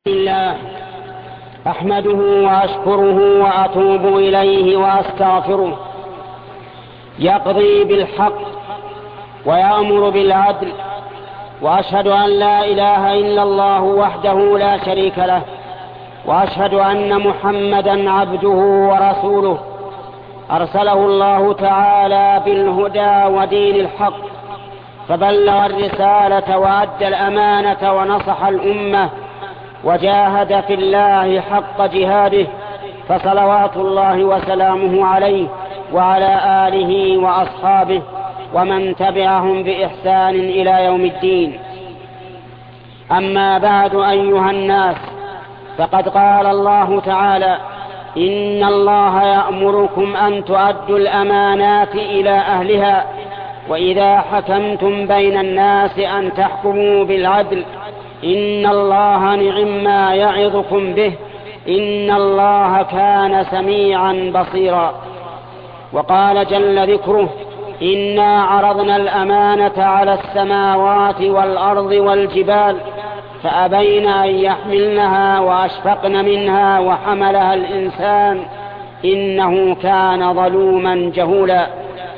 الله أحمده وأشكره وأتوب إليه وأستغفره، يقضي بالحق ويأمر بالعدل، وأشهد أن لا إله إلا الله وحده لا شريك له، وأشهد أن محمدا عبده ورسوله أرسله الله تعالى بالهدى ودين الحق، فبلغ الرسالة وأدى الأمانة ونصح الأمة وجاهد في الله حق جهاده، فصلوات الله وسلامه عليه وعلى آله وأصحابه ومن تبعهم بإحسان إلى يوم الدين. أما بعد أيها الناس، فقد قال الله تعالى: إن الله يأمركم أن تؤدوا الأمانات إلى أهلها، وإذا حكمتم بين الناس أن تحكموا بالعدل، إن الله نعم ما يعظكم به، إن الله كان سميعا بصيرا. وقال جل ذكره: إنا عرضنا الأمانة على السماوات والأرض والجبال فأبين أن يحملنها وأشفقن منها وحملها الإنسان إنه كان ظلوما جهولا.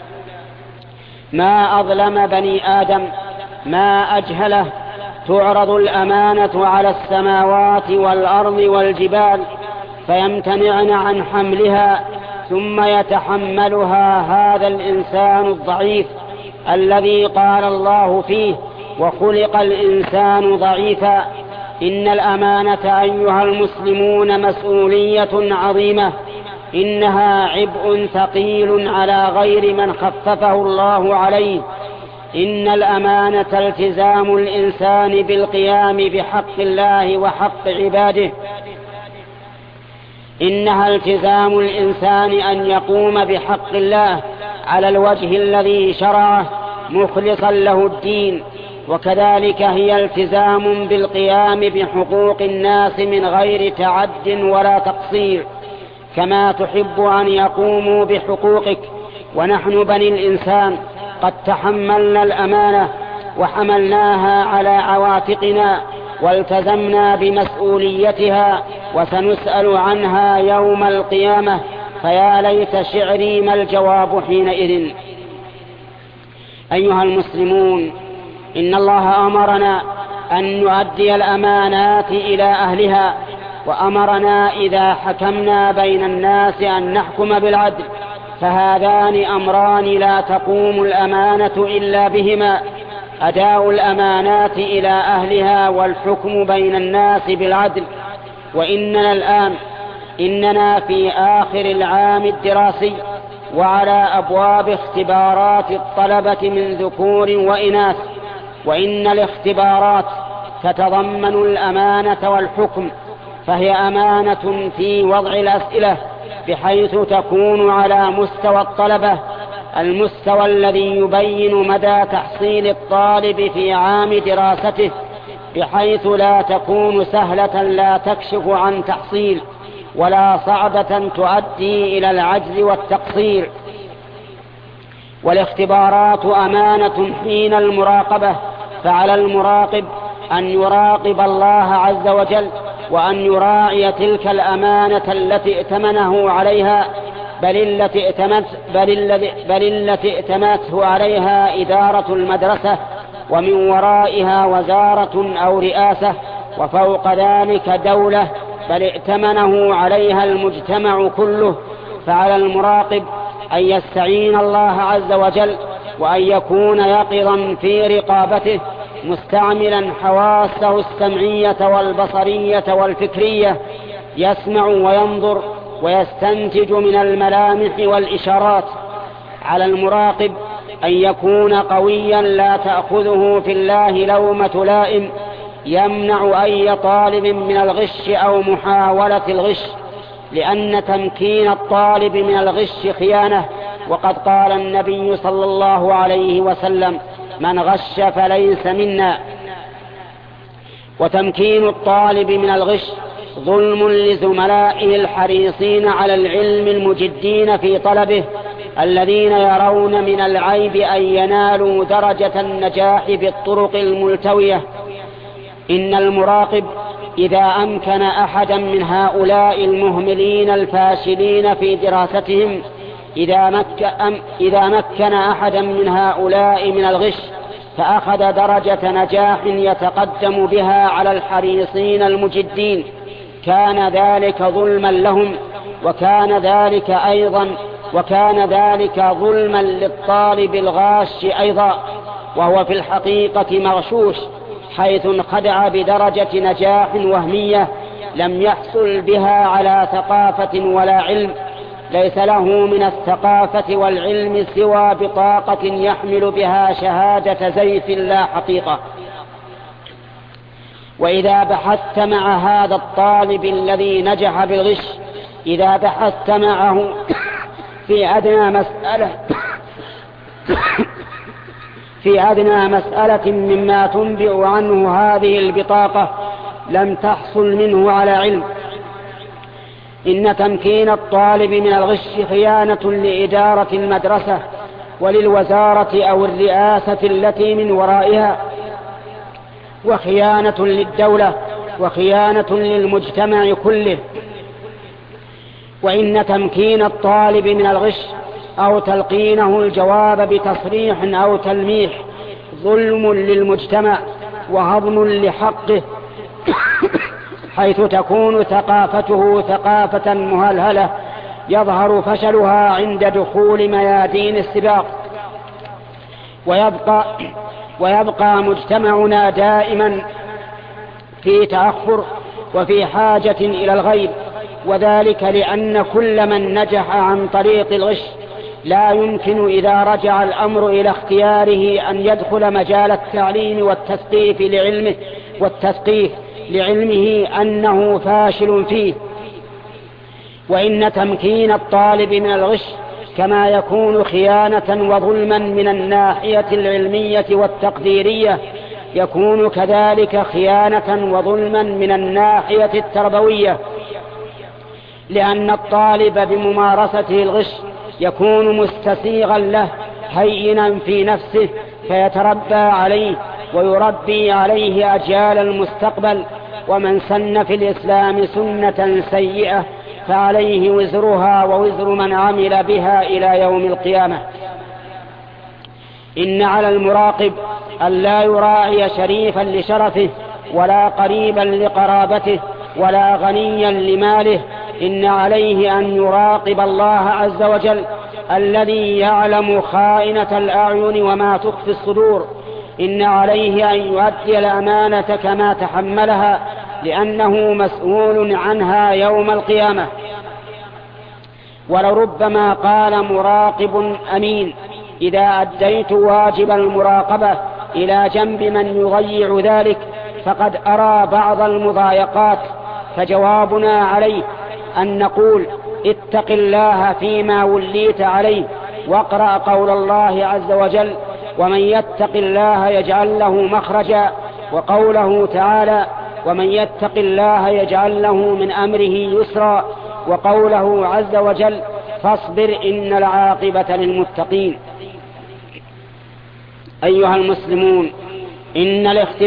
ما أظلم بني آدم، ما أجهله. تعرض الأمانة على السماوات والأرض والجبال فيمتنعن عن حملها، ثم يتحملها هذا الإنسان الضعيف الذي قال الله فيه: وخلق الإنسان ضعيفا. إن الأمانة أيها المسلمون مسؤولية عظيمة، إنها عبء ثقيل على غير من خففه الله عليه. إن الأمانة التزام الإنسان بالقيام بحق الله وحق عباده، إنها التزام الإنسان أن يقوم بحق الله على الوجه الذي شرعه مخلصا له الدين، وكذلك هي التزام بالقيام بحقوق الناس من غير تعد ولا تقصير، كما تحب أن يقوموا بحقوقك. ونحن بني الإنسان قد تحملنا الأمانة وحملناها على عواتقنا والتزمنا بمسؤوليتها، وسنسأل عنها يوم القيامة، فيا ليت شعري ما الجواب حينئذ. أيها المسلمون، إن الله أمرنا أن نؤدي الأمانات إلى أهلها، وأمرنا إذا حكمنا بين الناس أن نحكم بالعدل، فهذان أمران لا تقوم الأمانة إلا بهما: أداء الأمانات إلى أهلها والحكم بين الناس بالعدل. وإننا الآن في آخر العام الدراسي، وعلى أبواب اختبارات الطلبة من ذكور وإناث، وإن الاختبارات تتضمن الأمانة والحكم، فهي أمانة في وضع الأسئلة بحيث تكون على مستوى الطلبة، المستوى الذي يبين مدى تحصيل الطالب في عام دراسته، بحيث لا تكون سهلة لا تكشف عن تحصيل، ولا صعبة تؤدي إلى العجز والتقصير. والاختبارات أمانة حين المراقبة، فعلى المراقب أن يراقب الله عز وجل، وأن يراعي تلك الأمانة التي ائتمنه عليها، بل التي ائتمته عليها إدارة المدرسة، ومن ورائها وزارة أو رئاسة، وفوق ذلك دولة، بل ائتمنه عليها المجتمع كله. فعلى المراقب أن يستعين الله عز وجل، وأن يكون يقظا في رقابته، مستعملا حواسه السمعية والبصرية والفكرية، يسمع وينظر ويستنتج من الملامح والإشارات. على المراقب أن يكون قويا لا تأخذه في الله لومة لائم، يمنع أي طالب من الغش أو محاولة الغش، لأن تمكين الطالب من الغش خيانة، وقد قال النبي صلى الله عليه وسلم: من غش فليس منا. وتمكين الطالب من الغش ظلم لزملائه الحريصين على العلم المجدين في طلبه، الذين يرون من العيب أن ينالوا درجة النجاح بالطرق الملتوية. إن المراقب إذا أمكن أحدا من هؤلاء المهملين الفاشلين في دراستهم إذا مكن أحدا من هؤلاء من الغش فأخذ درجة نجاح يتقدم بها على الحريصين المجدين، كان ذلك ظلما لهم، وكان ذلك ظلما للطالب الغاش أيضا، وهو في الحقيقة مغشوش، حيث انخدع بدرجة نجاح وهمية لم يحصل بها على ثقافة ولا علم، ليس له من الثقافة والعلم سوى بطاقة يحمل بها شهادة زيف لا حقيقة. وإذا بحثت مع هذا الطالب الذي نجح بالغش، إذا بحثت معه في أدنى مسألة مما تنبئ عنه هذه البطاقة لم تحصل منه على علم. إن تمكين الطالب من الغش خيانة لإدارة المدرسة وللوزارة أو الرئاسة التي من ورائها، وخيانة للدولة، وخيانة للمجتمع كله. وإن تمكين الطالب من الغش أو تلقينه الجواب بتصريح أو تلميح ظلم للمجتمع وهضم لحقه، حيث تكون ثقافته ثقافة مهلهلة يظهر فشلها عند دخول ميادين السباق، ويبقى مجتمعنا دائما في تأخر وفي حاجة إلى الغيب، وذلك لأن كل من نجح عن طريق الغش لا يمكن إذا رجع الأمر إلى اختياره أن يدخل مجال التعليم والتثقيف لعلمه أنه فاشل فيه. وإن تمكين الطالب من الغش كما يكون خيانة وظلما من الناحية العلمية والتقديرية، يكون كذلك خيانة وظلما من الناحية التربوية، لأن الطالب بممارسته الغش يكون مستسيغا له هينا في نفسه، فيتربى عليه ويربي عليه أجيال المستقبل. ومن سن في الإسلام سنة سيئة فعليه وزرها ووزر من عمل بها إلى يوم القيامة. إن على المراقب أن لا يراعي شريفا لشرفه، ولا قريبا لقرابته، ولا غنيا لماله. إن عليه أن يراقب الله عز وجل الذي يعلم خائنة الأعين وما تخفي الصدور. إن عليه أن يؤدي الأمانة كما تحملها، لأنه مسؤول عنها يوم القيامة. ولربما قال مراقب أمين: إذا أديت واجب المراقبة إلى جنب من يضيع ذلك فقد أرى بعض المضايقات، فجوابنا عليه أن نقول: اتق الله فيما وليت عليه، واقرأ قول الله عز وجل: ومن يتق الله يجعل له مخرجا، وقوله تعالى: ومن يتق الله يجعل له من أمره يسرا، وقوله عز وجل: فاصبر إن العاقبة للمتقين. أيها المسلمون، إن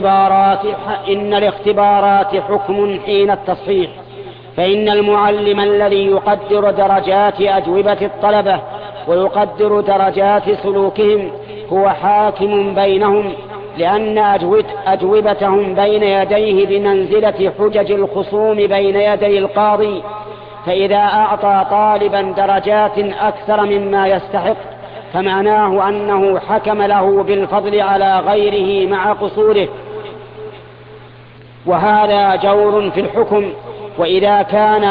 الاختبارات حكم حين التصحيح، فإن المعلم الذي يقدر درجات أجوبة الطلبة ويقدر درجات سلوكهم هو حاكم بينهم، لأن أجوبتهم بين يديه بمنزلة حجج الخصوم بين يدي القاضي، فإذا أعطى طالبا درجات أكثر مما يستحق فمعناه أنه حكم له بالفضل على غيره مع قصوره، وهذا جور في الحكم. وإذا كان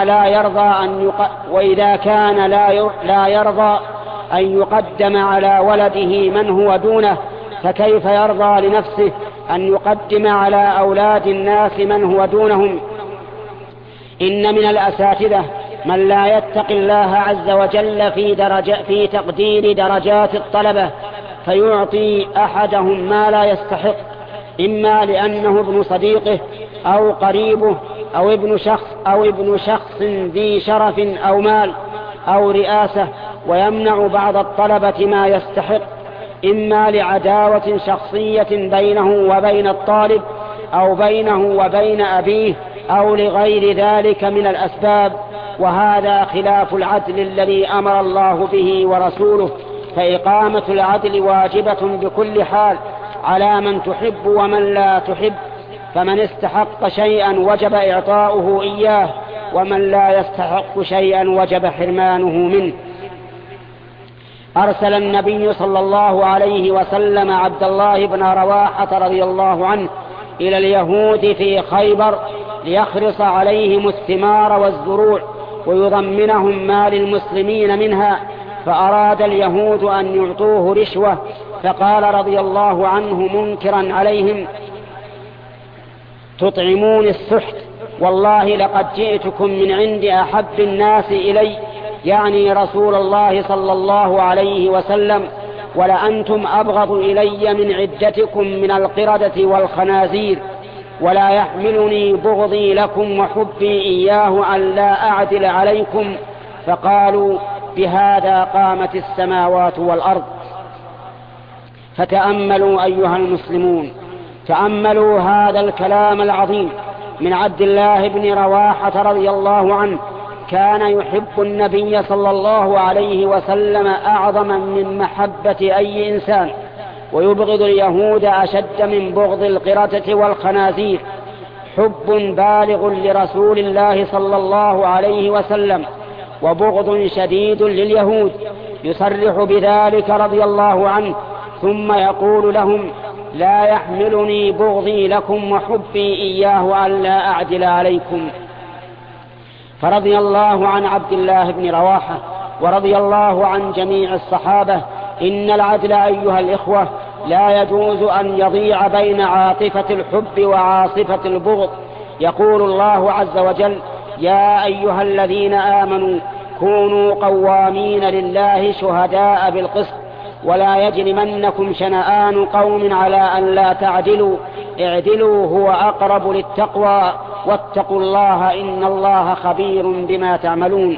لا يرضى أن يقدم على ولده من هو دونه، فكيف يرضى لنفسه أن يقدم على أولاد الناس من هو دونهم؟ إن من الأساتذة من لا يتقي الله عز وجل في تقدير درجات الطلبة، فيعطي أحدهم ما لا يستحق، إما لأنه ابن صديقه أو قريبه أو ابن شخص ذي شرف أو مال أو رئاسة، ويمنع بعض الطلبة ما يستحق، إما لعداوة شخصية بينه وبين الطالب، أو بينه وبين أبيه أو لغير ذلك من الأسباب، وهذا خلاف العدل الذي أمر الله به ورسوله، فإقامة العدل واجبة بكل حال على من تحب ومن لا تحب، فمن استحق شيئا وجب إعطاؤه إياه، ومن لا يستحق شيئا وجب حرمانه منه. أرسل النبي صلى الله عليه وسلم عبد الله بن رواحة رضي الله عنه إلى اليهود في خيبر ليخرص عليهم الثمار والزروع ويضمنهم ما للمسلمين منها، فأراد اليهود أن يعطوه رشوة، فقال رضي الله عنه منكرا عليهم: تطعمون السحت، والله لقد جئتكم من عند أحب الناس إلي، يعني رسول الله صلى الله عليه وسلم، ولأنتم أبغض إلي من عدتكم من القردة والخنازير، ولا يحملني بغضي لكم وحبي إياه أن لا أعدل عليكم. فقالوا: بهذا قامت السماوات والأرض. فتأملوا أيها المسلمون، تأملوا هذا الكلام العظيم من عبد الله بن رواحة رضي الله عنه. كان يحب النبي صلى الله عليه وسلم أعظم من محبة أي إنسان، ويبغض اليهود أشد من بغض القردة والخنازير، حب بالغ لرسول الله صلى الله عليه وسلم، وبغض شديد لليهود، يصرح بذلك رضي الله عنه، ثم يقول لهم: لا يحملني بغضي لكم وحبي إياه أن لا أعدل عليكم. فرضي الله عن عبد الله بن رواحة ورضي الله عن جميع الصحابة. إن العدل أيها الإخوة لا يجوز أن يضيع بين عاطفة الحب وعاصفة البغض. يقول الله عز وجل: يا أيها الذين آمنوا كونوا قوامين لله شهداء بالقسط، ولا يجرمنكم شنآن قوم على أن لا تعدلوا، اعدلوا هو أقرب للتقوى، واتقوا الله إن الله خبير بما تعملون.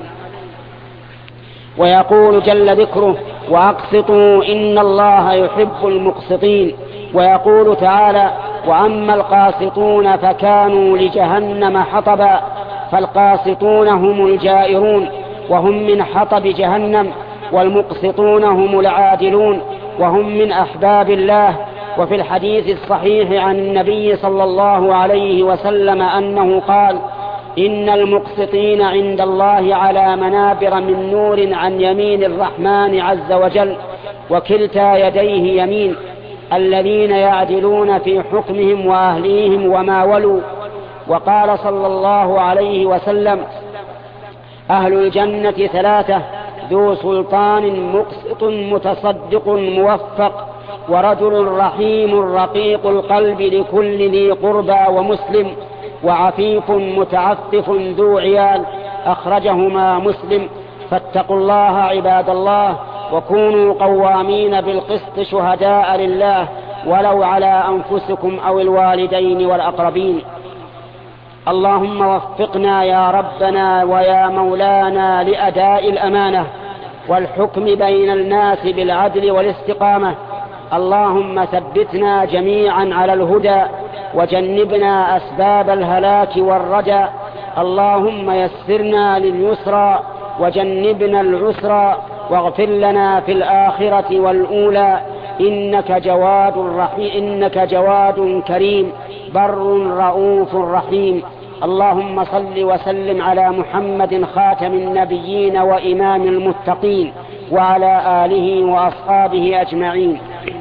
ويقول جل ذكره: وأقسطوا إن الله يحب المقسطين. ويقول تعالى: وأما القاسطون فكانوا لجهنم حطبا. فالقاسطون هم الجائرون وهم من حطب جهنم، والمقسطون هم العادلون وهم من أحباب الله. وفي الحديث الصحيح عن النبي صلى الله عليه وسلم أنه قال: إن المقسطين عند الله على منابر من نور عن يمين الرحمن عز وجل، وكلتا يديه يمين، الذين يعدلون في حكمهم وأهليهم وما ولوا. وقال صلى الله عليه وسلم: أهل الجنة ثلاثة: ذو سلطان مقسط متصدق موفق، ورجل رحيم رقيق القلب لكل ذي قربى ومسلم، وعفيف متعفف ذو عيال. أخرجهما مسلم. فاتقوا الله عباد الله، وكونوا قوامين بالقسط شهداء لله، ولو على أنفسكم أو الوالدين والأقربين. اللهم وفقنا يا ربنا ويا مولانا لأداء الأمانة والحكم بين الناس بالعدل والاستقامة. اللهم ثبتنا جميعا على الهدى، وجنبنا أسباب الهلاك والرجى. اللهم يسرنا لليسرى وجنبنا العسرى، واغفر لنا في الآخرة والأولى، إنك جواد رحيم، إنك جواد كريم بر رؤوف رحيم. اللهم صل وسلم على محمد خاتم النبيين وإمام المتقين، وعلى آله وأصحابه أجمعين.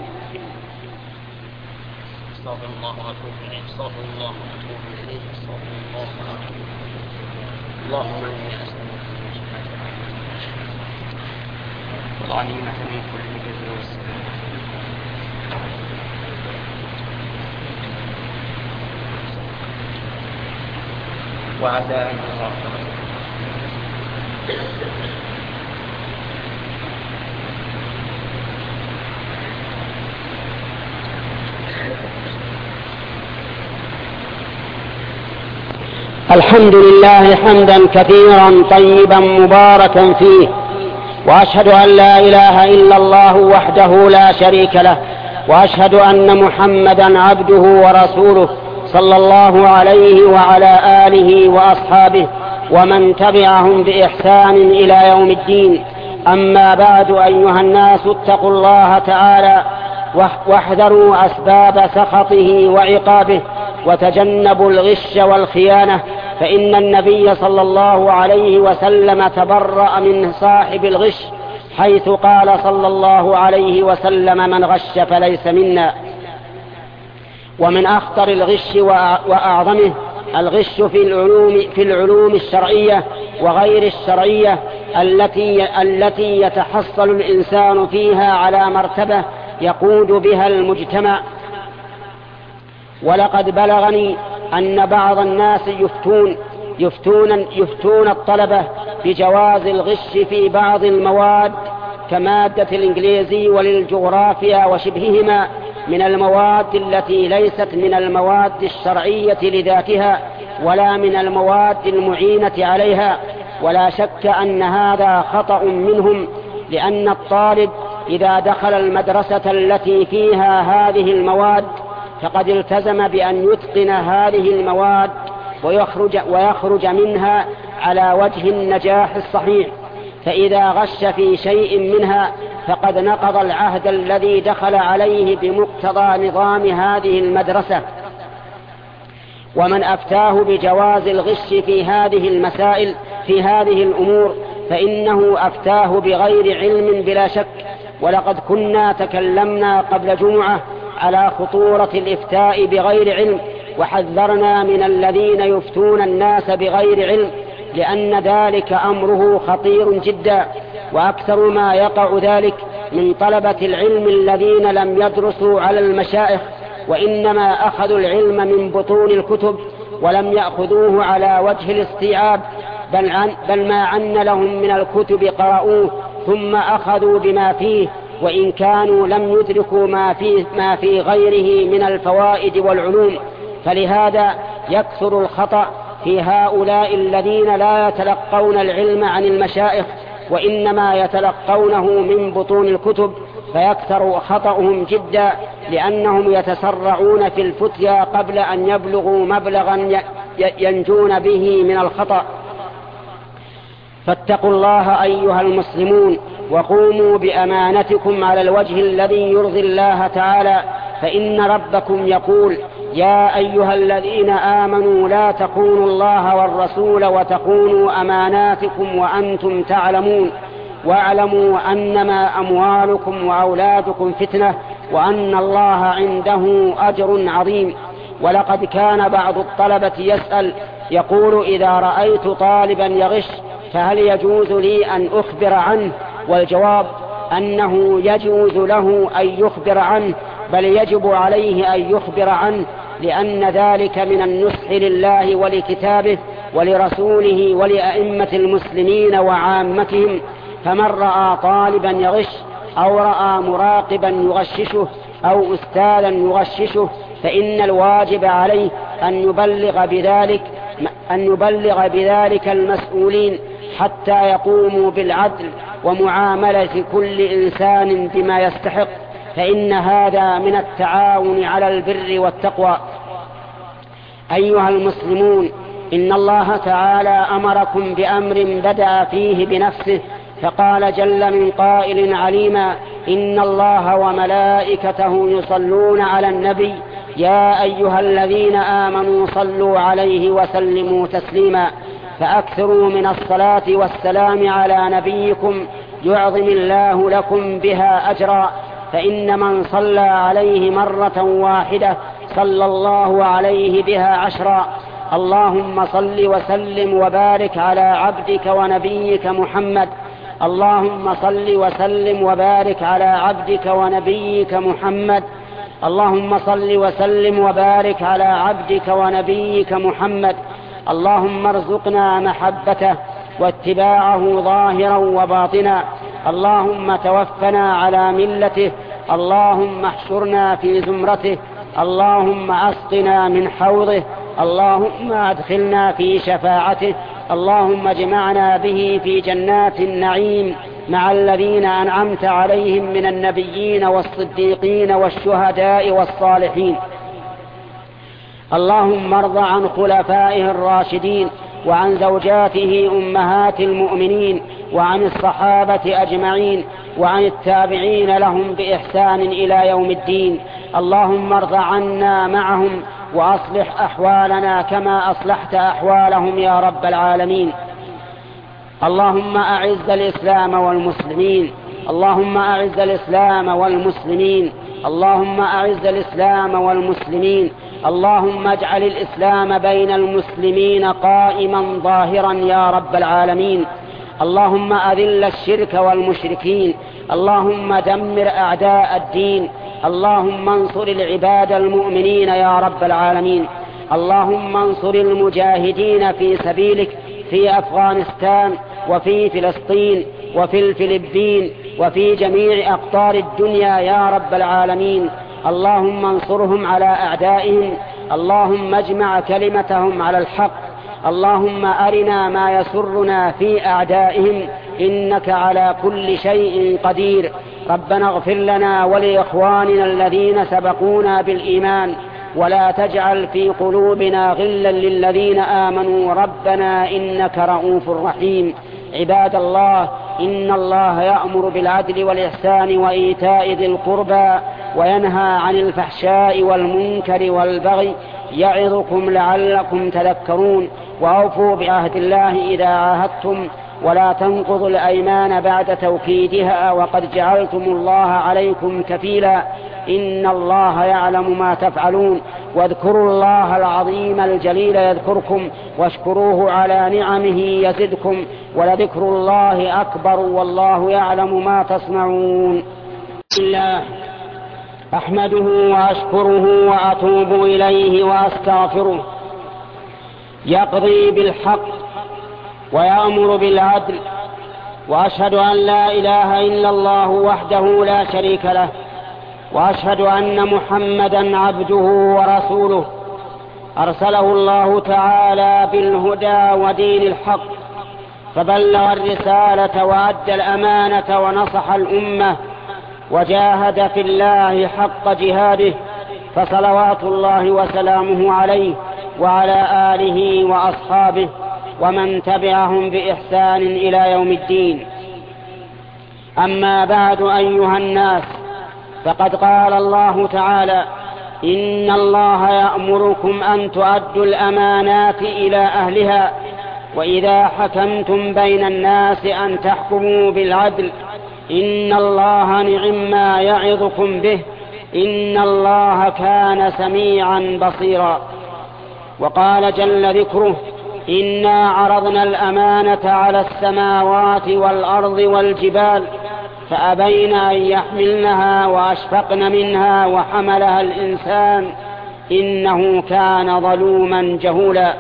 استغفر الله واتوب اليه، استغفر الله واتوب اليه، استغفر الله واتوب اليه. اللهم اني اسالك والغنيمة من كل بر والسلام. وعداء الغافر. الحمد لله حمدا كثيرا طيبا مباركا فيه، وأشهد أن لا إله إلا الله وحده لا شريك له، وأشهد أن محمدا عبده ورسوله صلى الله عليه وعلى آله وأصحابه ومن تبعهم بإحسان إلى يوم الدين. أما بعد، أيها الناس، اتقوا الله تعالى واحذروا أسباب سخطه وعقابه، وتجنبوا الغش والخيانة، فإن النبي صلى الله عليه وسلم تبرأ من صاحب الغش، حيث قال صلى الله عليه وسلم: من غش فليس منا. ومن أخطر الغش وأعظمه الغش في العلوم الشرعية وغير الشرعية التي يتحصل الإنسان فيها على مرتبة يقود بها المجتمع. ولقد بلغني أن بعض الناس يفتون الطلبة بجواز الغش في بعض المواد كمادة الإنجليزي وللجغرافيا وشبههما من المواد التي ليست من المواد الشرعية لذاتها ولا من المواد المعينة عليها. ولا شك أن هذا خطأ منهم، لأن الطالب إذا دخل المدرسة التي فيها هذه المواد فقد التزم بأن يتقن هذه المواد ويخرج منها على وجه النجاح الصحيح، فإذا غش في شيء منها فقد نقض العهد الذي دخل عليه بمقتضى نظام هذه المدرسة. ومن أفتاه بجواز الغش في هذه المسائل في هذه الأمور فإنه أفتاه بغير علم بلا شك. ولقد كنا تكلمنا قبل جمعة على خطورة الإفتاء بغير علم، وحذرنا من الذين يفتون الناس بغير علم، لأن ذلك أمره خطير جدا. وأكثر ما يقع ذلك من طلبة العلم الذين لم يدرسوا على المشايخ، وإنما أخذوا العلم من بطون الكتب ولم يأخذوه على وجه الاستيعاب، بل ما عن لهم من الكتب قرأوه ثم أخذوا بما فيه، وإن كانوا لم يدركوا ما في غيره من الفوائد والعلوم. فلهذا يكثر الخطأ في هؤلاء الذين لا يتلقون العلم عن المشايخ وإنما يتلقونه من بطون الكتب، فيكثر خطأهم جدا، لأنهم يتسرعون في الفتيا قبل أن يبلغوا مبلغا ينجون به من الخطأ. فاتقوا الله أيها المسلمون، وقوموا بأمانتكم على الوجه الذي يرضي الله تعالى، فإن ربكم يقول: يا أيها الذين آمنوا لا تخونوا الله والرسول وتخونوا أماناتكم وأنتم تعلمون، واعلموا أنما أموالكم وأولادكم فتنة وأن الله عنده أجر عظيم. ولقد كان بعض الطلبة يسأل يقول: إذا رأيت طالبا يغش فهل يجوز لي أن أخبر عنه؟ والجواب أنه يجوز له أن يخبر عنه، بل يجب عليه أن يخبر عنه، لأن ذلك من النصح لله ولكتابه ولرسوله ولأئمة المسلمين وعامتهم. فمن رأى طالبا يغش أو رأى مراقبا يغششه أو أستاذا يغششه فإن الواجب عليه أن يبلغ بذلك المسؤولين حتى يقوموا بالعدل ومعاملة كل إنسان بما يستحق، فإن هذا من التعاون على البر والتقوى. أيها المسلمون، إن الله تعالى أمركم بأمر بدأ فيه بنفسه، فقال جل من قائل عليما: إن الله وملائكته يصلون على النبي يا أيها الذين آمنوا صلوا عليه وسلموا تسليما. فأكثروا من الصلاة والسلام على نبيكم يعظم الله لكم بها أجرا، فإن من صلى عليه مرة واحدة صلى الله عليه بها 10. اللهم صل وسلم وبارك على عبدك ونبيك محمد. اللهم صل وسلم وبارك على عبدك ونبيك محمد. اللهم صل وسلم وبارك على عبدك ونبيك محمد. اللهم ارزقنا محبته واتباعه ظاهرا وباطنا. اللهم توفنا على ملته. اللهم احشرنا في زمرته. اللهم اسقنا من حوضه. اللهم ادخلنا في شفاعته. اللهم اجمعنا به في جنات النعيم مع الذين أنعمت عليهم من النبيين والصديقين والشهداء والصالحين. اللهم ارض عن خلفائه الراشدين وعن زوجاته أمهات المؤمنين وعن الصحابة أجمعين وعن التابعين لهم بإحسان إلى يوم الدين. اللهم ارض عنا معهم وأصلح أحوالنا كما أصلحت أحوالهم يا رب العالمين. اللهم أعز الإسلام والمسلمين، اللهم أعز الإسلام والمسلمين، اللهم أعز الإسلام والمسلمين. اللهم اجعل الإسلام بين المسلمين قائما ظاهرا يا رب العالمين. اللهم أذل الشرك والمشركين، اللهم دمر أعداء الدين، اللهم انصر العباد المؤمنين يا رب العالمين. اللهم انصر المجاهدين في سبيلك في أفغانستان وفي فلسطين وفي الفلبين وفي جميع أقطار الدنيا يا رب العالمين. اللهم انصرهم على أعدائهم، اللهم اجمع كلمتهم على الحق. اللهم أرنا ما يسرنا في أعدائهم، إنك على كل شيء قدير. ربنا اغفر لنا ولإخواننا الذين سبقونا بالإيمان، ولا تجعل في قلوبنا غلا للذين آمنوا ربنا إنك رؤوف رحيم. عباد الله، إن الله يأمر بالعدل والإحسان وإيتاء ذي القربى وينهى عن الفحشاء والمنكر والبغي يعظكم لعلكم تذكرون. وأوفوا بعهد الله إذا عاهدتم، ولا تنقضوا الأيمان بعد توكيدها وقد جعلتم الله عليكم كفيلا، إن الله يعلم ما تفعلون. واذكروا الله العظيم الجليل يذكركم، واشكروه على نعمه يزدكم، ولذكر الله أكبر والله يعلم ما تصنعون. الله أحمده وأشكره وأتوب إليه وأستغفره، يقضي بالحق ويأمر بالعدل، وأشهد أن لا إله إلا الله وحده لا شريك له، وأشهد أن محمدا عبده ورسوله أرسله الله تعالى بالهدى ودين الحق، فبلغ الرسالة وأدى الأمانة ونصح الأمة وجاهد في الله حق جهاده، فصلوات الله وسلامه عليه وعلى آله وأصحابه ومن تبعهم بإحسان إلى يوم الدين. أما بعد أيها الناس، فقد قال الله تعالى: إن الله يأمركم أن تؤدوا الأمانات إلى أهلها، وإذا حكمتم بين الناس أن تحكموا بالعدل، إن الله نعم ما يعظكم به، إن الله كان سميعا بصيرا. وقال جل ذكره: إنا عرضنا الأمانة على السماوات والأرض والجبال فأبين أن يحملنها وأشفقن منها وحملها الإنسان إنه كان ظلوما جهولا.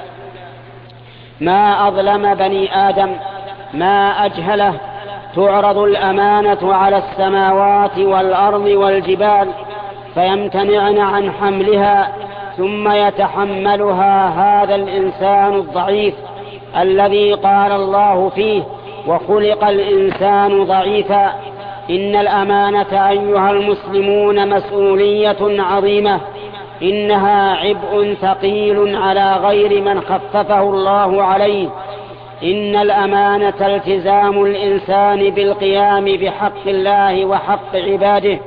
ما أظلم بني آدم، ما أجهله. تعرض الأمانة على السماوات والأرض والجبال فيمتنعن عن حملها، ثم يتحملها هذا الإنسان الضعيف الذي قال الله فيه: وخلق الإنسان ضعيفا. إن الأمانة أيها المسلمون مسؤولية عظيمة، إنها عبء ثقيل على غير من خففه الله عليه. إن الأمانة التزام الإنسان بالقيام بحق الله وحق عباده،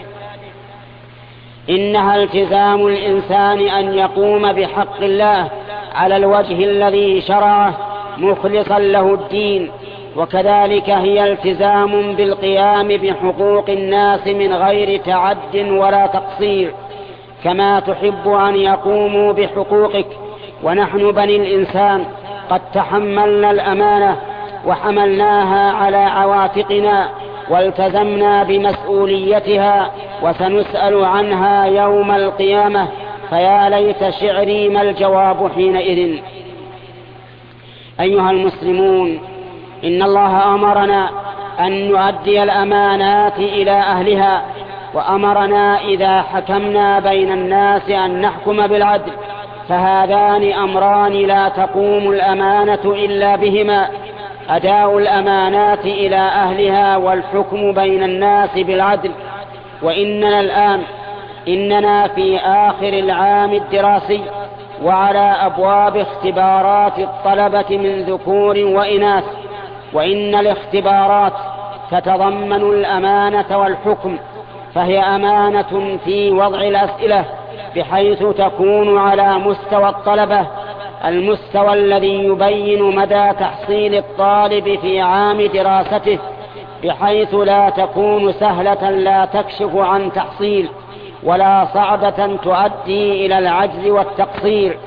إنها التزام الإنسان أن يقوم بحق الله على الوجه الذي شرعه مخلصا له الدين، وكذلك هي التزام بالقيام بحقوق الناس من غير تعد ولا تقصير، كما تحب أن يقوموا بحقوقك. ونحن بني الإنسان قد تحملنا الأمانة وحملناها على عواتقنا والتزمنا بمسؤوليتها، وسنسأل عنها يوم القيامة، فيا ليت شعري ما الجواب حينئذ. أيها المسلمون، إن الله أمرنا أن نؤدي الأمانات إلى أهلها، وأمرنا إذا حكمنا بين الناس أن نحكم بالعدل، فهذان أمران لا تقوم الأمانة إلا بهما: أداء الأمانات إلى أهلها والحكم بين الناس بالعدل. وإننا الآن إننا في آخر العام الدراسي وعلى أبواب اختبارات الطلبة من ذكور وإناث، وإن الاختبارات تتضمن الأمانة والحكم، فهي أمانة في وضع الأسئلة بحيث تكون على مستوى الطلبة، المستوى الذي يبين مدى تحصيل الطالب في عام دراسته، بحيث لا تكون سهلة لا تكشف عن تحصيل ولا صعبة تؤدي إلى العجز والتقصير.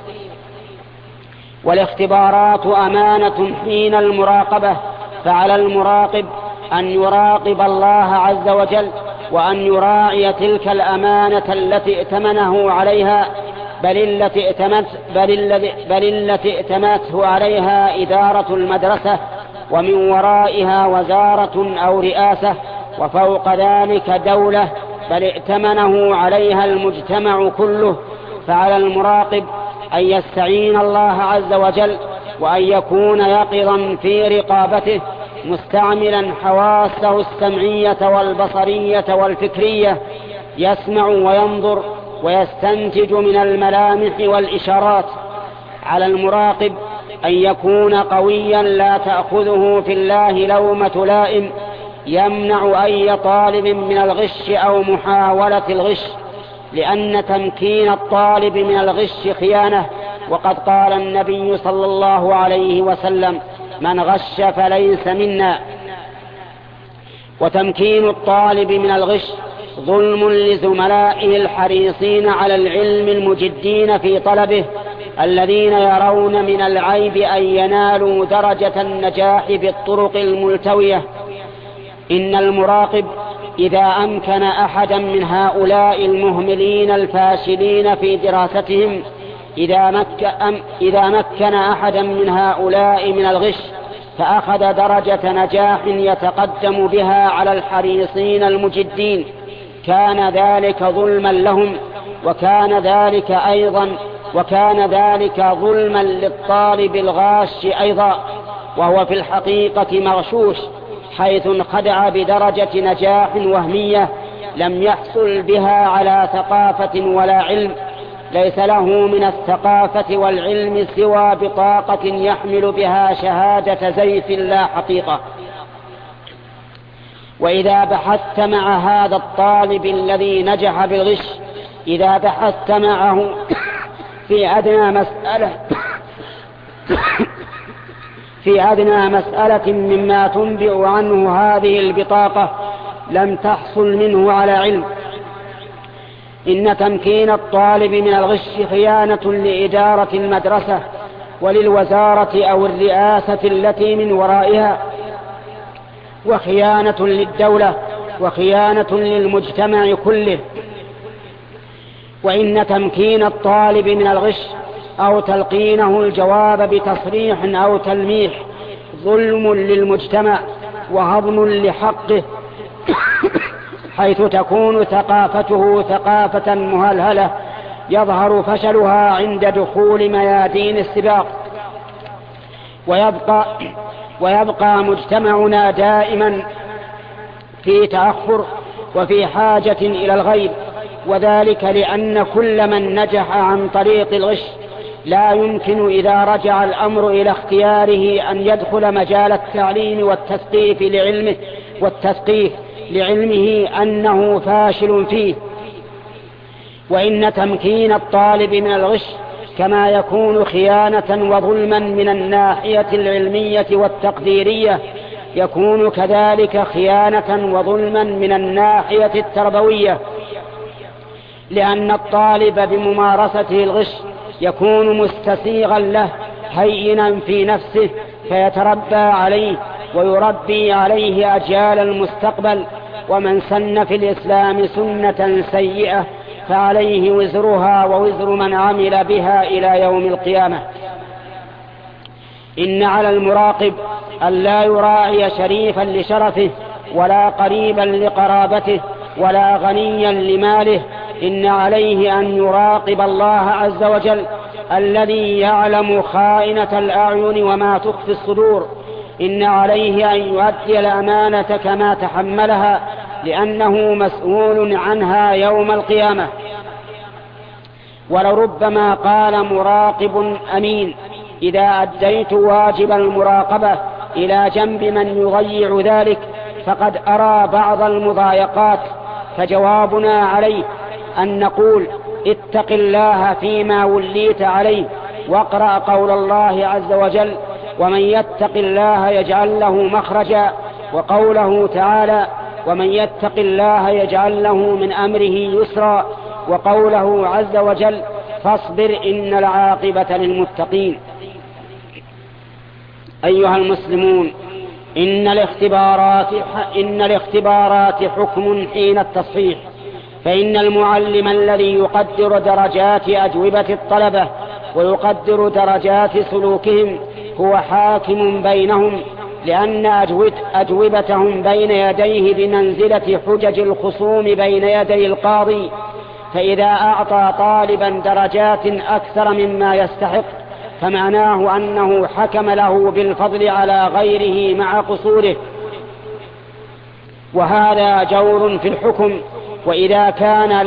والاختبارات أمانة حين المراقبة، فعلى المراقب أن يراقب الله عز وجل وأن يراعي تلك الأمانة التي ائتمنه عليها، بل التي ائتمنته عليها إدارة المدرسة، ومن ورائها وزارة أو رئاسة، وفوق ذلك دولة، بل ائتمنه عليها المجتمع كله. فعلى المراقب أن يستعين الله عز وجل وأن يكون يقظا في رقابته، مستعملا حواسه السمعية والبصرية والفكرية، يسمع وينظر ويستنتج من الملامح والإشارات. على المراقب أن يكون قويا لا تأخذه في الله لومة لائم، يمنع أي طالب من الغش أو محاولة الغش، لأن تمكين الطالب من الغش خيانة، وقد قال النبي صلى الله عليه وسلم: من غش فليس منا. وتمكين الطالب من الغش ظلم لزملائه الحريصين على العلم المجدين في طلبه، الذين يرون من العيب أن ينالوا درجة النجاح بالطرق الملتوية. إن المراقب إذا أمكن أحدا من هؤلاء المهملين الفاشلين في دراستهم، إذا مكن أحدا من هؤلاء من الغش فأخذ درجة نجاح يتقدم بها على الحريصين المجدين، كان ذلك ظلما لهم، وكان ذلك ظلما للطالب الغاش أيضا، وهو في الحقيقة مغشوش، حيث انخدع بدرجة نجاح وهمية لم يحصل بها على ثقافة ولا علم، ليس له من الثقافة والعلم سوى بطاقة يحمل بها شهادة زيف لا حقيقة. وإذا بحثت مع هذا الطالب الذي نجح بالغش، إذا بحثت معه في أدنى مسألة مما تنبئ عنه هذه البطاقة، لم تحصل منه على علم. إن تمكين الطالب من الغش خيانة لإدارة المدرسة وللوزارة أو الرئاسة التي من ورائها، وخيانة للدولة، وخيانة للمجتمع كله. وإن تمكين الطالب من الغش أو تلقينه الجواب بتصريح أو تلميح ظلم للمجتمع وهضم لحقه، حيث تكون ثقافته ثقافة مهلهلة يظهر فشلها عند دخول ميادين السباق. ويبقى مجتمعنا دائما في تأخر وفي حاجة إلى الغيب، وذلك لأن كل من نجح عن طريق الغش لا يمكن إذا رجع الأمر إلى اختياره أن يدخل مجال التعليم والتثقيف لعلمه أنه فاشل فيه. وإن تمكين الطالب من الغش كما يكون خيانة وظلما من الناحية العلمية والتقديرية، يكون كذلك خيانة وظلما من الناحية التربوية، لأن الطالب بممارسته الغش يكون مستسيغا له هينا في نفسه، فيتربى عليه ويربي عليه أجيال المستقبل. ومن سن في الإسلام سنة سيئة فعليه وزرها ووزر من عمل بها إلى يوم القيامة. إن على المراقب أن لا يراعي شريفا لشرفه ولا قريبا لقرابته ولا غنيا لماله، إن عليه أن يراقب الله عز وجل الذي يعلم خائنة الأعين وما تخفي الصدور. إن عليه أن يؤدي الأمانة كما تحملها، لأنه مسؤول عنها يوم القيامة. ولربما قال مراقب أمين إذا أديت واجب المراقبة إلى جنب من يضيع ذلك فقد أرى بعض المضايقات، فجوابنا عليه أن نقول اتق الله فيما وليت عليه، واقرأ قول الله عز وجل ومن يتق الله يجعل له مخرجا، وقوله تعالى ومن يتق الله يجعل له من أمره يسرا، وقوله عز وجل فاصبر إن العاقبة للمتقين. أيها المسلمون، إن الاختبارات حكم حين التصحيح، فإن المعلم الذي يقدر درجات أجوبة الطلبة ويقدر درجات سلوكهم هو حاكم بينهم، لأن أجوبتهم بين يديه بمنزلة حجج الخصوم بين يدي القاضي، فإذا أعطى طالبا درجات أكثر مما يستحق فمعناه أنه حكم له بالفضل على غيره مع قصوره، وهذا جور في الحكم. وإذا كان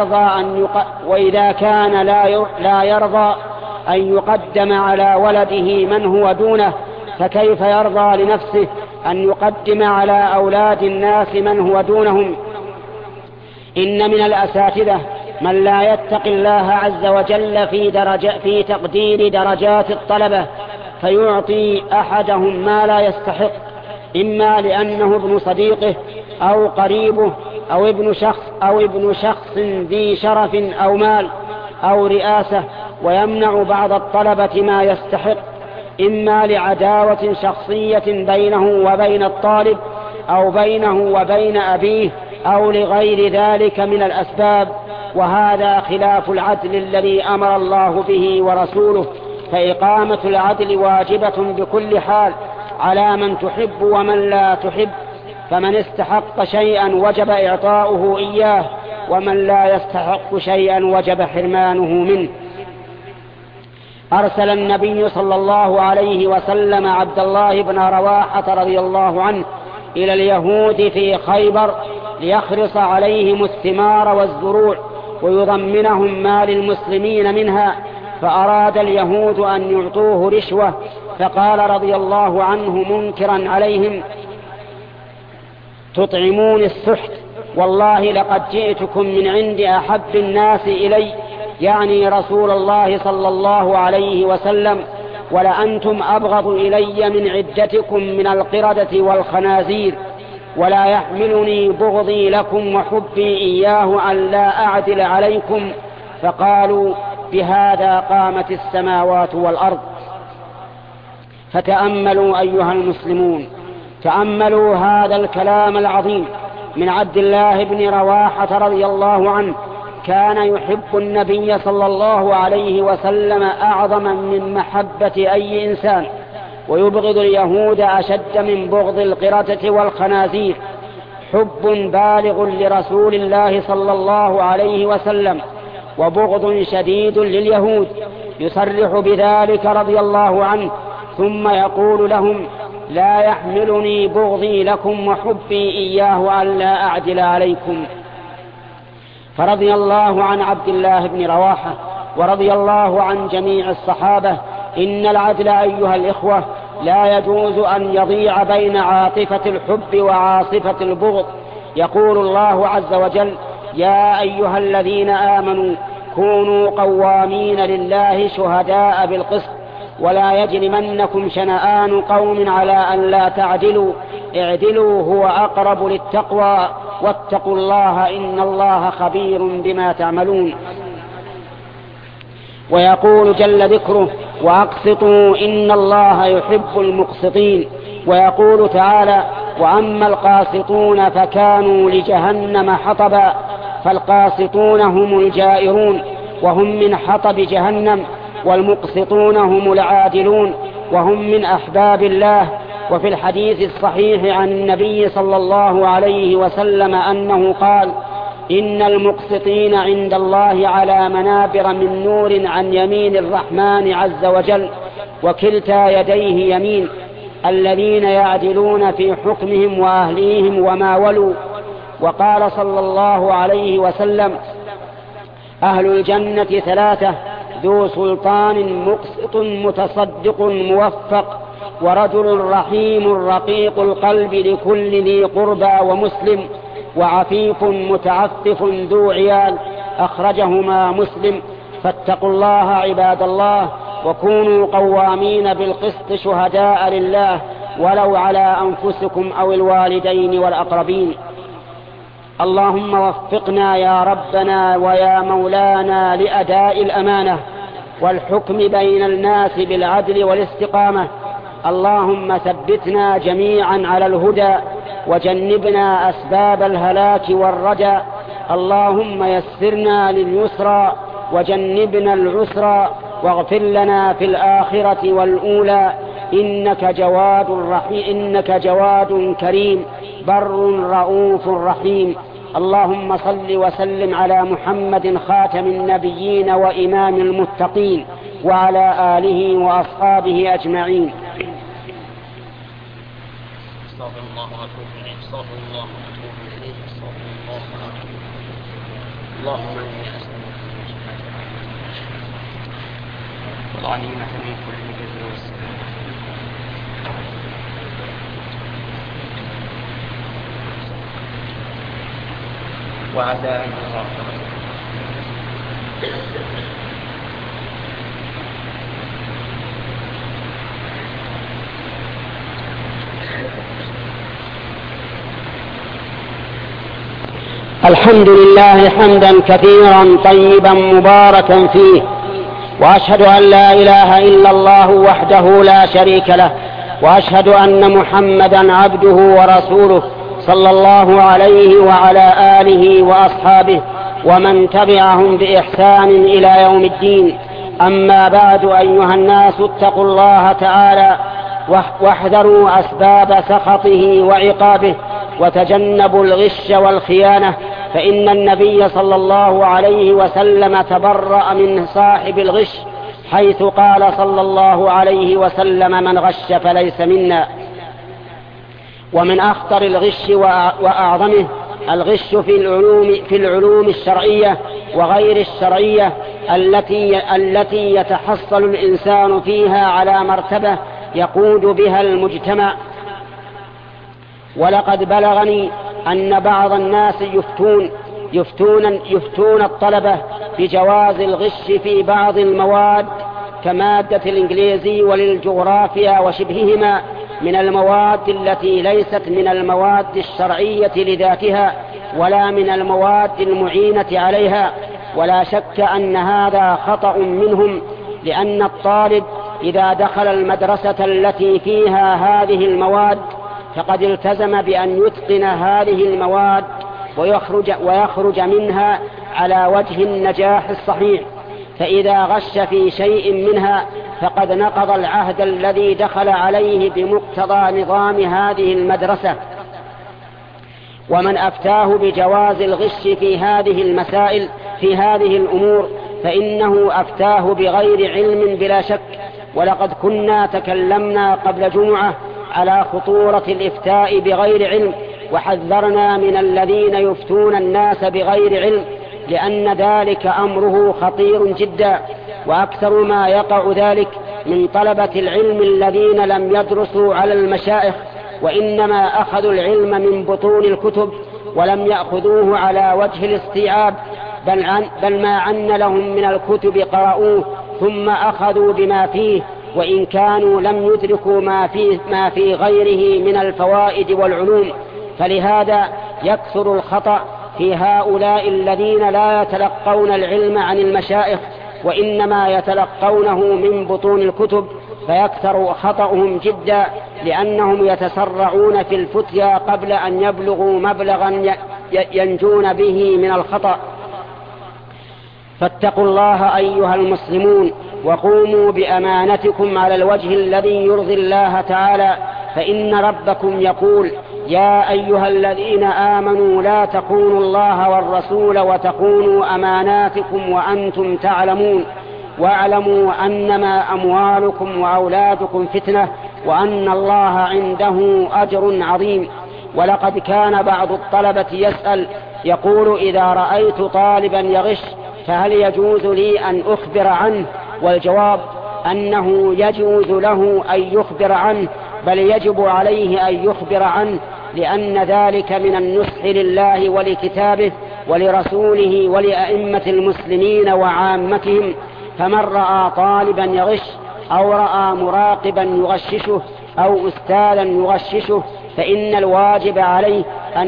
لا يرضى أن يقدم على ولده من هو دونه، فكيف يرضى لنفسه أن يقدم على أولاد الناس من هو دونهم؟ إن من الأساتذة من لا يتقي الله عز وجل في تقدير درجات الطلبة، فيعطي أحدهم ما لا يستحق، إما لأنه ابن صديقه أو قريبه أو ابن شخص ذي شرف أو مال أو رئاسة، ويمنع بعض الطلبة ما يستحق، إما لعداوة شخصية بينه وبين الطالب أو بينه وبين أبيه أو لغير ذلك من الأسباب، وهذا خلاف العدل الذي أمر الله به ورسوله. فإقامة العدل واجبة بكل حال على من تحب ومن لا تحب، فمن استحق شيئا وجب إعطاؤه إياه، ومن لا يستحق شيئا وجب حرمانه منه. أرسل النبي صلى الله عليه وسلم عبد الله بن رواحة رضي الله عنه إلى اليهود في خيبر ليخرص عليهم الثمار والزروع ويضمنهم ما للمسلمين منها، فأراد اليهود أن يعطوه رشوة، فقال رضي الله عنه منكرا عليهم تطعمون السحت، والله لقد جئتكم من عند أحب الناس إلي، يعني رسول الله صلى الله عليه وسلم، ولأنتم أبغض إلي من عدتكم من القردة والخنازير، ولا يحملني بغضي لكم وحبي إياه أن لا أعدل عليكم. فقالوا بهذا قامت السماوات والأرض. فتأملوا أيها المسلمون، تأملوا هذا الكلام العظيم من عبد الله بن رواحة رضي الله عنه، كان يحب النبي صلى الله عليه وسلم أعظم من محبة أي إنسان، ويبغض اليهود أشد من بغض القردة والخنازير، حب بالغ لرسول الله صلى الله عليه وسلم وبغض شديد لليهود، يصرح بذلك رضي الله عنه، ثم يقول لهم لا يحملني بغضي لكم وحبي إياه أن لا أعدل عليكم. فرضي الله عن عبد الله بن رواحة ورضي الله عن جميع الصحابة. إن العدل أيها الإخوة لا يجوز أن يضيع بين عاطفة الحب وعاصفة البغض. يقول الله عز وجل يا أيها الذين آمنوا كونوا قوامين لله شهداء بالقسط ولا يجرمنكم شنآن قوم على أن لا تعدلوا اعدلوا هو أقرب للتقوى واتقوا الله إن الله خبير بما تعملون. ويقول جل ذكره وأقسطوا إن الله يحب المقسطين. ويقول تعالى وأما القاسطون فكانوا لجهنم حطبا. فالقاسطون هم الجائرون وهم من حطب جهنم، والمقسطون هم العادلون وهم من أحباب الله. وفي الحديث الصحيح عن النبي صلى الله عليه وسلم أنه قال إن المقسطين عند الله على منابر من نور عن يمين الرحمن عز وجل وكلتا يديه يمين، الذين يعدلون في حكمهم وأهليهم وما ولوا. وقال صلى الله عليه وسلم أهل الجنة 3: ذو سلطان مقسط متصدق موفق، ورجل رحيم رقيق القلب لكل ذي قربى ومسلم، وعفيف متعفف ذو عيال. أخرجهما مسلم. فاتقوا الله عباد الله، وكونوا قوامين بالقسط شهداء لله ولو على أنفسكم أو الوالدين والأقربين. اللهم وفقنا يا ربنا ويا مولانا لأداء الأمانة والحكم بين الناس بالعدل والاستقامة. اللهم ثبتنا جميعا على الهدى وجنبنا أسباب الهلاك والرجى. اللهم يسرنا لليسرى وجنبنا العسرى، واغفر لنا في الآخرة والأولى، إنك جواد كريم بر رؤوف رحيم. اللهم صل وسلم على محمد خاتم النبيين وإمام المتقين وعلى آله وأصحابه أجمعين. استغفر الله وأتوب إليه. استغفر الله وأتوب إليه. استغفر الله وأتوب إليه. اللهم إني أسألك والغنيمة من كل بر والسلام وعزاء المغفرة. الحمد لله حمدا كثيرا طيبا مباركا فيه، وأشهد أن لا إله إلا الله وحده لا شريك له، وأشهد أن محمدا عبده ورسوله صلى الله عليه وعلى آله وأصحابه ومن تبعهم بإحسان إلى يوم الدين. أما بعد، أيها الناس اتقوا الله تعالى واحذروا أسباب سخطه وعقابه، وتجنبوا الغش والخيانة، فإن النبي صلى الله عليه وسلم تبرأ من صاحب الغش، حيث قال صلى الله عليه وسلم: من غش فليس منا. ومن أخطر الغش وأعظمه الغش في العلوم الشرعية وغير الشرعية التي يتحصل الإنسان فيها على مرتبة يقود بها المجتمع. ولقد بلغني أن بعض الناس يفتون الطلبة بجواز الغش في بعض المواد كمادة الإنجليزي وللجغرافيا وشبههما من المواد التي ليست من المواد الشرعية لذاتها ولا من المواد المعينة عليها. ولا شك أن هذا خطأ منهم، لأن الطالب إذا دخل المدرسة التي فيها هذه المواد فقد التزم بأن يتقن هذه المواد ويخرج منها على وجه النجاح الصحيح، فإذا غش في شيء منها فقد نقض العهد الذي دخل عليه بمقتضى نظام هذه المدرسة. ومن أفتاه بجواز الغش في هذه المسائل في هذه الأمور فإنه أفتاه بغير علم بلا شك. ولقد كنا تكلمنا قبل جمعة على خطورة الإفتاء بغير علم، وحذرنا من الذين يفتون الناس بغير علم، لأن ذلك أمره خطير جدا. وأكثر ما يقع ذلك من طلبة العلم الذين لم يدرسوا على المشايخ، وإنما أخذوا العلم من بطون الكتب ولم يأخذوه على وجه الاستيعاب، بل ما عن لهم من الكتب قرأوه ثم أخذوا بما فيه، وإن كانوا لم يدركوا ما في غيره من الفوائد والعلوم. فلهذا يكثر الخطأ في هؤلاء الذين لا يتلقون العلم عن المشايخ وإنما يتلقونه من بطون الكتب، فيكثر خطأهم جدا، لأنهم يتسرعون في الفتيا قبل أن يبلغوا مبلغا ينجون به من الخطأ. فاتقوا الله أيها المسلمون، وقوموا بأمانتكم على الوجه الذي يرضي الله تعالى، فإن ربكم يقول: يا أيها الذين آمنوا لا تخونوا الله والرسول وتخونوا أماناتكم وأنتم تعلمون، واعلموا أنما أموالكم وأولادكم فتنة وأن الله عنده أجر عظيم. ولقد كان بعض الطلبة يسأل يقول: إذا رأيت طالبا يغش فهل يجوز لي أن أخبر عنه؟ والجواب أنه يجوز له أن يخبر عنه، بل يجب عليه أن يخبر عنه، لأن ذلك من النصح لله ولكتابه ولرسوله ولأئمة المسلمين وعامتهم. فمن رأى طالبا يغش أو رأى مراقبا يغششه أو أستاذا يغششه فإن الواجب عليه أن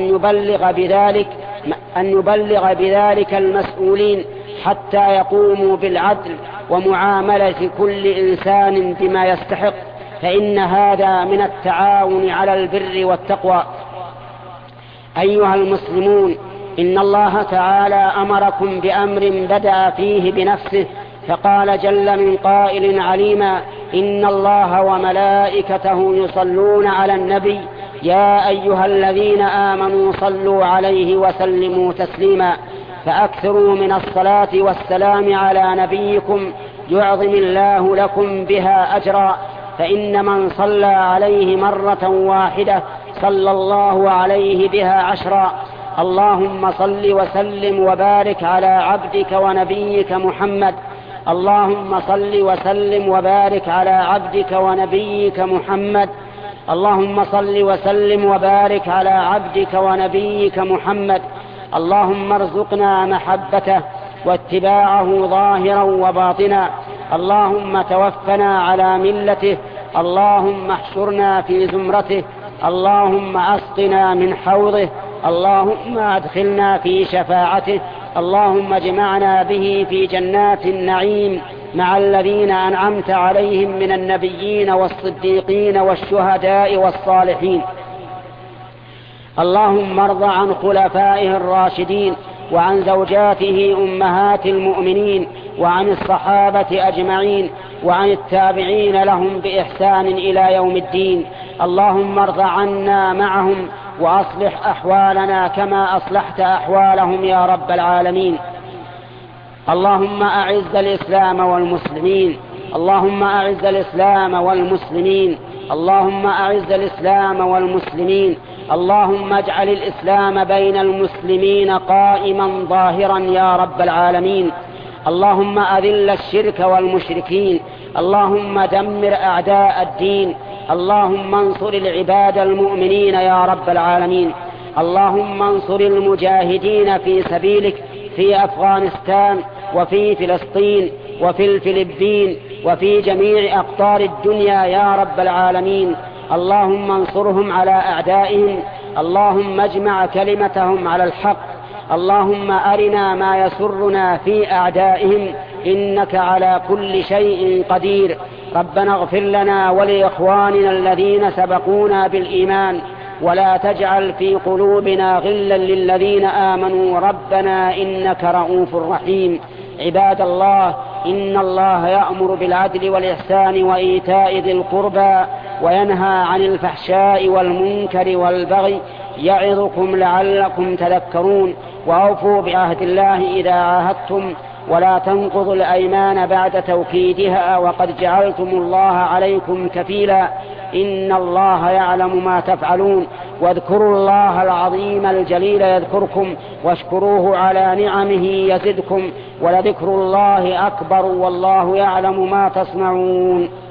يبلغ بذلك المسؤولين حتى يقوموا بالعدل ومعاملة كل إنسان بما يستحق، فإن هذا من التعاون على البر والتقوى. أيها المسلمون، إن الله تعالى أمركم بأمر بدأ فيه بنفسه، فقال جل من قائل عليما: إن الله وملائكته يصلون على النبي يا أيها الذين آمنوا صلوا عليه وسلموا تسليما. فأكثروا من الصلاة والسلام على نبيكم يعظم الله لكم بها أجرا، فإن من صلى عليه مرة واحدة صلى الله عليه بها 10. اللهم صل وسلم وبارك على عبدك ونبيك محمد. اللهم صل وسلم وبارك على عبدك ونبيك محمد. اللهم صل وسلم وبارك على عبدك ونبيك محمد. اللهم ارزقنا محبته واتباعه ظاهرا وباطنا. اللهم توفنا على ملته. اللهم احشرنا في زمرته. اللهم اسقنا من حوضه. اللهم ادخلنا في شفاعته. اللهم اجمعنا به في جنات النعيم مع الذين أنعمت عليهم من النبيين والصديقين والشهداء والصالحين. اللهم ارض عن خلفائه الراشدين وعن زوجاته أمهات المؤمنين وعن الصحابة أجمعين وعن التابعين لهم بإحسان إلى يوم الدين. اللهم ارض عنا معهم وأصلح أحوالنا كما أصلحت أحوالهم يا رب العالمين. اللهم أعز الإسلام والمسلمين. اللهم أعز الإسلام والمسلمين. اللهم أعز الإسلام والمسلمين. اللهم اجعل الإسلام بين المسلمين قائما ظاهرا يا رب العالمين. اللهم أذل الشرك والمشركين. اللهم دمر أعداء الدين. اللهم انصر العباد المؤمنين يا رب العالمين. اللهم انصر المجاهدين في سبيلك في أفغانستان وفي فلسطين وفي الفلبين وفي جميع أقطار الدنيا يا رب العالمين. اللهم انصرهم على أعدائهم. اللهم اجمع كلمتهم على الحق. اللهم أرنا ما يسرنا في أعدائهم إنك على كل شيء قدير. ربنا اغفر لنا ولإخواننا الذين سبقونا بالإيمان ولا تجعل في قلوبنا غلا للذين آمنوا ربنا إنك رؤوف رحيم. عباد الله، إن الله يأمر بالعدل والإحسان وإيتاء ذي القربى وينهى عن الفحشاء والمنكر والبغي يعظكم لعلكم تذكرون. وأوفوا بعهد الله إذا عاهدتم ولا تنقضوا الأيمان بعد توكيدها وقد جعلتم الله عليكم كفيلا إن الله يعلم ما تفعلون. واذكروا الله العظيم الجليل يذكركم واشكروه على نعمه يزدكم ولذكر الله أكبر والله يعلم ما تصنعون.